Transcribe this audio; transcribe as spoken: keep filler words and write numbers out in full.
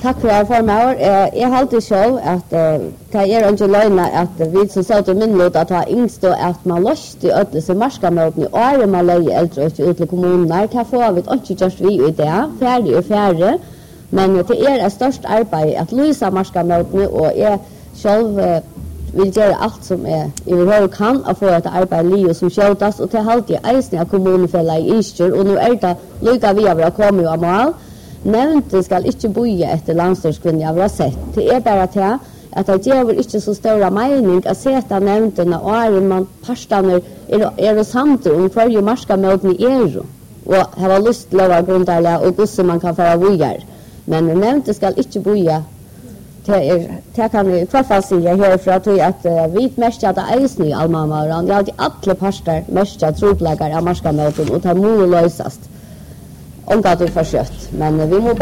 Tack för er formar. Jag har alltid så att det är inte lögna att vi som sa till min låt att ha yngst och att man löst i ödelse marskamöten i år man lägger äldre ut till kommuner. Det får vi inte just vi i det. Färdig och färdig. Men det är ett störst arbete att lösa marskamöten och jag själv vill göra allt som är i hur kan att få ett arbete liv som skötas och till alltid eisen av kommunfälla i Ister och nu är det lika vi har kommit av mål. Nämnden skal ikke boje etter landstyrskvinnen jeg har sett. Det er bare til at det gjør ikke så stor mening å sette nevndene og er man parstene er, er og samt om hver marskamøten er og har lyst til å være grunderlig og hvordan man kan få boje. Men nevnden skal ikke boje. Det kan jeg i hvert fall si herfra til at uh, vi mest hadde eisen i Almamaran. Jeg hadde alle parster mest hadde troplegger av marskamøten og det må løses. Om det er for kjøtt. Men vi må